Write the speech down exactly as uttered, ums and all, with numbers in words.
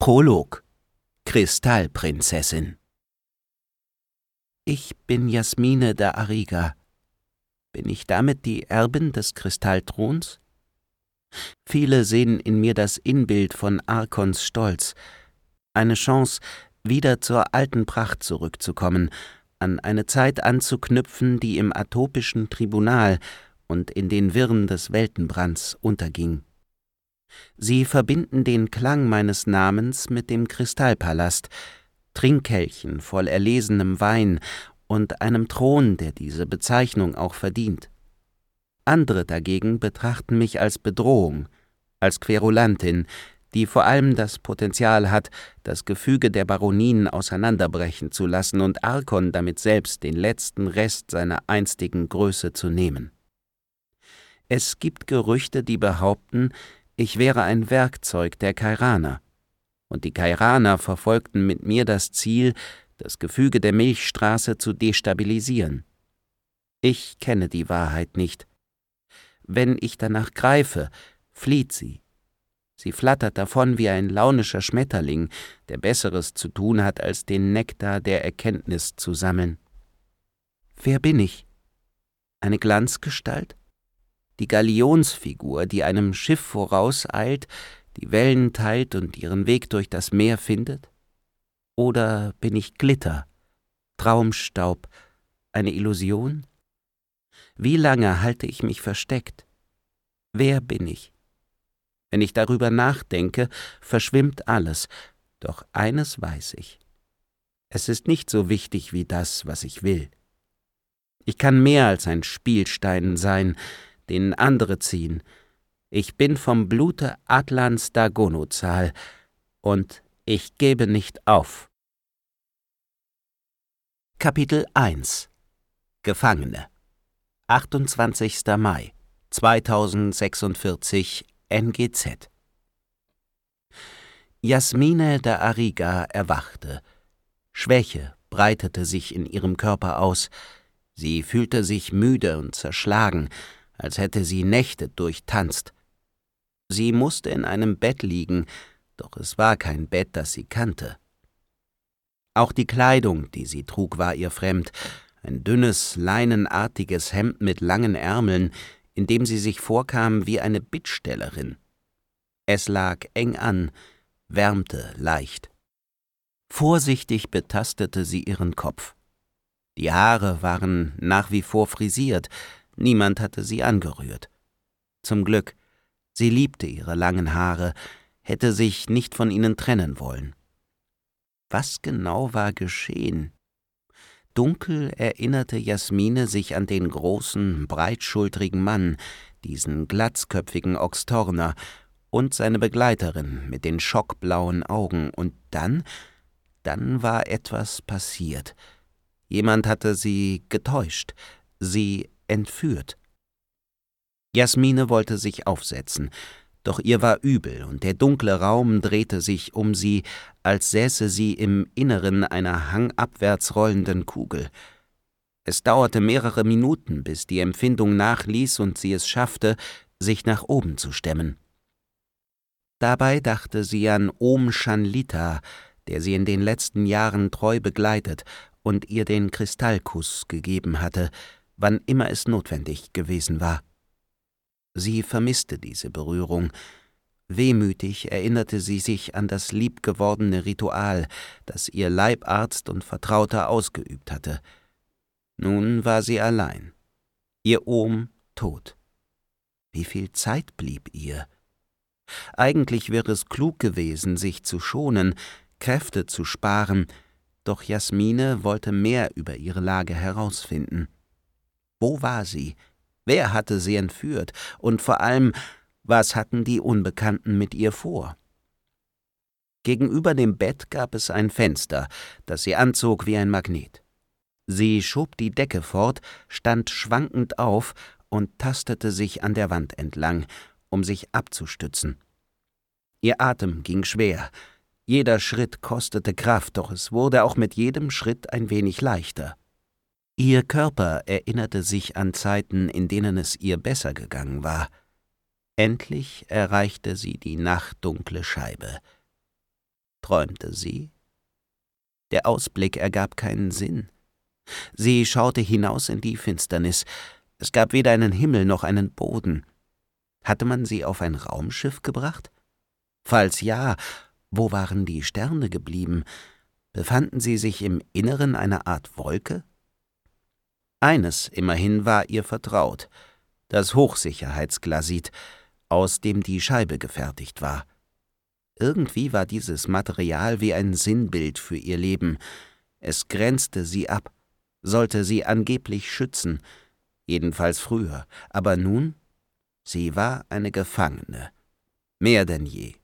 Prolog: Kristallprinzessin. Ich bin Jasmine da Ariga. Bin ich damit die Erbin des Kristallthrons? Viele sehen in mir das Inbild von Arkons Stolz, eine Chance, wieder zur alten Pracht zurückzukommen, an eine Zeit anzuknüpfen, die im atopischen Tribunal und in den Wirren des Weltenbrands unterging. Sie verbinden den Klang meines Namens mit dem Kristallpalast, Trinkkelchen voll erlesenem Wein und einem Thron, der diese Bezeichnung auch verdient. Andere dagegen betrachten mich als Bedrohung, als Querulantin, die vor allem das Potenzial hat, das Gefüge der Baronien auseinanderbrechen zu lassen und Arkon damit selbst den letzten Rest seiner einstigen Größe zu nehmen. Es gibt Gerüchte, die behaupten, ich wäre ein Werkzeug der Kairaner, und die Kairaner verfolgten mit mir das Ziel, das Gefüge der Milchstraße zu destabilisieren. Ich kenne die Wahrheit nicht. Wenn ich danach greife, flieht sie. Sie flattert davon wie ein launischer Schmetterling, der Besseres zu tun hat, als den Nektar der Erkenntnis zu sammeln. Wer bin ich? Eine Glanzgestalt? Die Galionsfigur, die einem Schiff vorauseilt, die Wellen teilt und ihren Weg durch das Meer findet? Oder bin ich Glitter, Traumstaub, eine Illusion? Wie lange halte ich mich versteckt? Wer bin ich? Wenn ich darüber nachdenke, verschwimmt alles, doch eines weiß ich. Es ist nicht so wichtig wie das, was ich will. Ich kann mehr als ein Spielstein sein, den andere ziehen. Ich bin vom Blute Atlans Dagonozal, und ich gebe nicht auf. Kapitel eins: Gefangene. achtundzwanzigster Mai zweitausendsechsundvierzig N G Z. Jasmine da Ariga erwachte. Schwäche breitete sich in ihrem Körper aus. Sie fühlte sich müde und zerschlagen, als hätte sie Nächte durchtanzt. Sie musste in einem Bett liegen, doch es war kein Bett, das sie kannte. Auch die Kleidung, die sie trug, war ihr fremd, ein dünnes, leinenartiges Hemd mit langen Ärmeln, in dem sie sich vorkam wie eine Bittstellerin. Es lag eng an, wärmte leicht. Vorsichtig betastete sie ihren Kopf. Die Haare waren nach wie vor frisiert, niemand hatte sie angerührt. Zum Glück, sie liebte ihre langen Haare, hätte sich nicht von ihnen trennen wollen. Was genau war geschehen? Dunkel erinnerte Jasmine sich an den großen, breitschultrigen Mann, diesen glatzköpfigen Oxtorner, und seine Begleiterin mit den schockblauen Augen, und dann, dann war etwas passiert. Jemand hatte sie getäuscht, sie entführt. Jasmine wollte sich aufsetzen, doch ihr war übel und der dunkle Raum drehte sich um sie, als säße sie im Inneren einer hangabwärts rollenden Kugel. Es dauerte mehrere Minuten, bis die Empfindung nachließ und sie es schaffte, sich nach oben zu stemmen. Dabei dachte sie an Om Shanlita, der sie in den letzten Jahren treu begleitet und ihr den Kristallkuss gegeben hatte, wann immer es notwendig gewesen war. Sie vermisste diese Berührung. Wehmütig erinnerte sie sich an das liebgewordene Ritual, das ihr Leibarzt und Vertrauter ausgeübt hatte. Nun war sie allein. Ihr Ohm tot. Wie viel Zeit blieb ihr? Eigentlich wäre es klug gewesen, sich zu schonen, Kräfte zu sparen, doch Jasmine wollte mehr über ihre Lage herausfinden. Wo war sie? Wer hatte sie entführt? Und vor allem, was hatten die Unbekannten mit ihr vor? Gegenüber dem Bett gab es ein Fenster, das sie anzog wie ein Magnet. Sie schob die Decke fort, stand schwankend auf und tastete sich an der Wand entlang, um sich abzustützen. Ihr Atem ging schwer. Jeder Schritt kostete Kraft, doch es wurde auch mit jedem Schritt ein wenig leichter. Ihr Körper erinnerte sich an Zeiten, in denen es ihr besser gegangen war. Endlich erreichte sie die nachtdunkle Scheibe. Träumte sie? Der Ausblick ergab keinen Sinn. Sie schaute hinaus in die Finsternis. Es gab weder einen Himmel noch einen Boden. Hatte man sie auf ein Raumschiff gebracht? Falls ja, wo waren die Sterne geblieben? Befanden sie sich im Inneren einer Art Wolke? Eines immerhin war ihr vertraut: das Hochsicherheitsglasit, aus dem die Scheibe gefertigt war. Irgendwie war dieses Material wie ein Sinnbild für ihr Leben. Es grenzte sie ab, sollte sie angeblich schützen, jedenfalls früher, aber nun, sie war eine Gefangene, mehr denn je.